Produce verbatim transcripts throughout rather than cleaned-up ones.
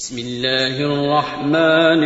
بسم اللہ الرحمن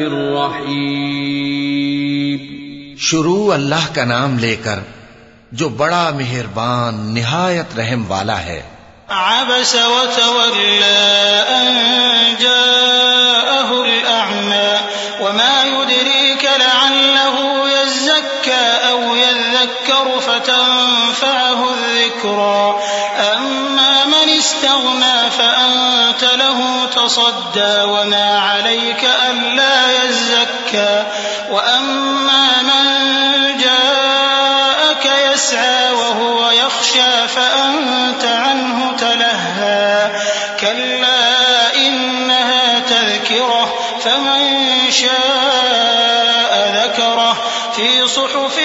الرحیم. شروع اللہ کا نام لے کر جو بڑا مہربان نہایت رحم والا ہے. عبس وتولى أن جاءه الأعمى وما يدريك لعله يزكى أو يذكر فتنفعه الذكرى أما من استغنى فأنت له تصدى وما عليك ألا يزكى وأما من جاءك يسعى وهو يخشى فأنت عنه تلهى كلا إنها تذكرة فمن شاء ذكره في صحف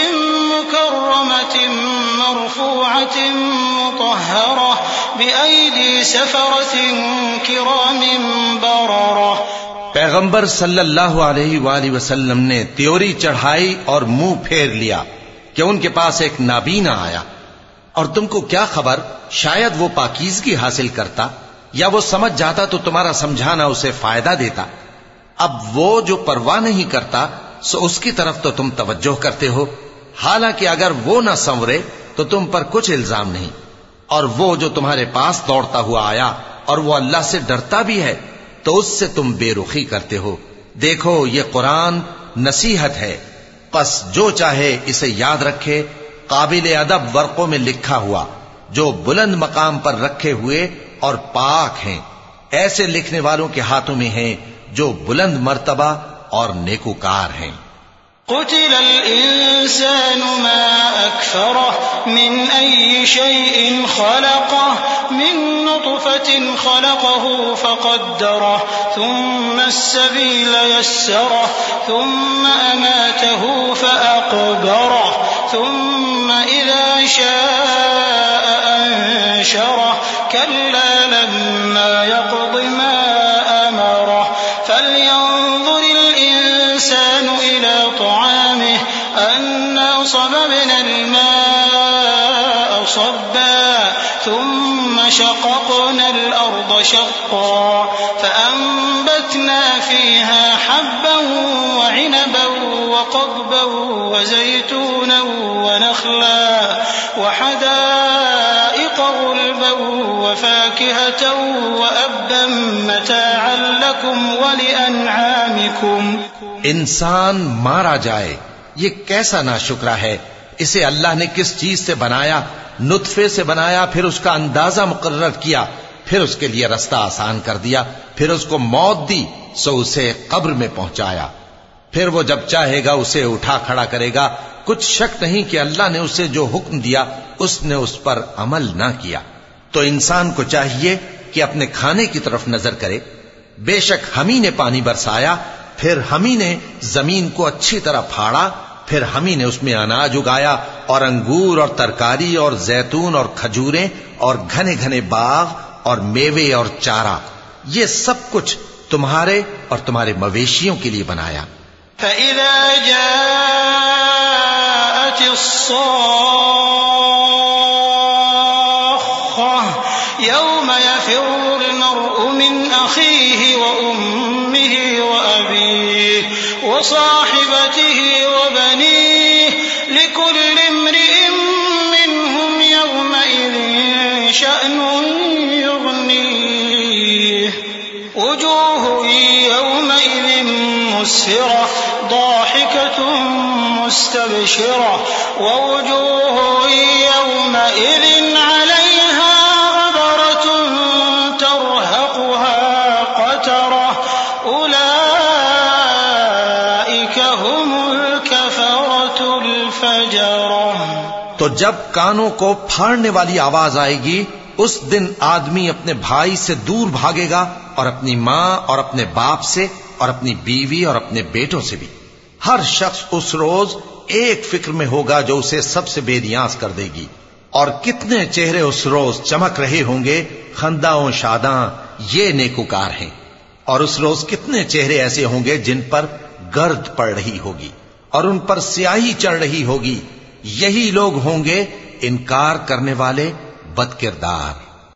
مكرمة مرفوعة مطهرة بأيدي سفرة كرام بررة. پیغمبر صلی اللہ علیہ وآلہ وسلم نے تیوری چڑھائی اور منہ پھیر لیا کہ ان کے پاس ایک نابینا آیا. اور تم کو کیا خبر، شاید وہ پاکیزگی حاصل کرتا یا وہ سمجھ جاتا تو تمہارا سمجھانا اسے فائدہ دیتا. اب وہ جو پرواہ نہیں کرتا سو اس کی طرف تو تم توجہ کرتے ہو، حالانکہ اگر وہ نہ سنورے تو تم پر کچھ الزام نہیں. اور وہ جو تمہارے پاس دوڑتا ہوا آیا اور وہ اللہ سے ڈرتا بھی ہے تو اس سے تم بے رخی کرتے ہو. دیکھو یہ قرآن نصیحت ہے، پس جو چاہے اسے یاد رکھے. قابل ادب ورقوں میں لکھا ہوا جو بلند مقام پر رکھے ہوئے اور پاک ہیں، ایسے لکھنے والوں کے ہاتھوں میں ہیں جو بلند مرتبہ اور نیکوکار ہیں. قتل الإنسان ما أكفره من أي شيء خلقه من نطفة خلقه فقدره ثم السبيل يسره ثم أماته فأقبره ثم إذا شاء أنشره كلا لما يقض ما أمره فلينظر الإنسان إلى طعامه أنا صببنا الماء صبا ثم شققنا الأرض شقا فأنبتنا فيها حبا وعنبا وقضبا وزيتونا ونخلا وحدائق غلبا وفاكهة وأبا متاعا لكم ولأنعامكم. انسان مارا جائے، یہ کیسا ناشکرا ہے. اسے اللہ نے کس چیز سے بنایا؟ نطفے سے بنایا، پھر اس کا اندازہ مقرر کیا، پھر اس کے لیے رستہ آسان کر دیا، پھر اس کو موت دی سو اسے قبر میں پہنچایا، پھر وہ جب چاہے گا اسے اٹھا کھڑا کرے گا. کچھ شک نہیں کہ اللہ نے اسے جو حکم دیا اس نے اس پر عمل نہ کیا. تو انسان کو چاہیے کہ اپنے کھانے کی طرف نظر کرے. بے شک ہم ہی نے پانی برسایا، پھر ہم ہی نے زمین کو اچھی طرح پھاڑا، پھر ہم ہی نے اس میں اناج اگایا اور انگور اور ترکاری اور زیتون اور کھجوریں اور گھنے گھنے باغ اور میوے اور چارہ. یہ سب کچھ تمہارے اور تمہارے مویشیوں کے لیے بنایا. فَإِذَا جَاءَتِ الصَّاخَّةُ يَوْمَ يَفِرُّ الْمَرْءُ مِنْ أَخِيهِ وَأُمِّهِ وَأَبِيهِ وَصَاحِبَتِهِ وَبَنِيهِ لِكُلِّ امْرِئٍ مِّنْهُمْ يَوْمَئِذٍ شَأْنٌ يُغْنِيهِ وُجُوهٌ يَوْمَئِذٍ مُسْفِرَةٌ ضَاحِكَةٌ مُسْتَبْشِرَةٌ وَوُجُوهٌ يَوْمَئِذٍ عَلَيْهَا غَبَرَةٌ تَرْهَقُهَا قَتَرَةٌ أُولَئِكَ هُمُ الْكَفَرَةُ الْفَجَرَةُ. تو جب کانوں کو پھاڑنے والی آواز آئے گی اس دن آدمی اپنے بھائی سے دور بھاگے گا اور اپنی ماں اور اپنے باپ سے اور اپنی بیوی اور اپنے بیٹوں سے بھی. ہر شخص اس روز ایک فکر میں ہوگا جو اسے سب سے بے نیاز کر دے گی. اور کتنے چہرے اس روز چمک رہے ہوں گے، خنداں و شاداں، یہ نیکوکار ہیں. اور اس روز کتنے چہرے ایسے ہوں گے جن پر گرد پڑ رہی ہوگی اور ان پر سیاہی چڑھ رہی ہوگی. یہی لوگ ہوں گے انکار کرنے والے بد کردار.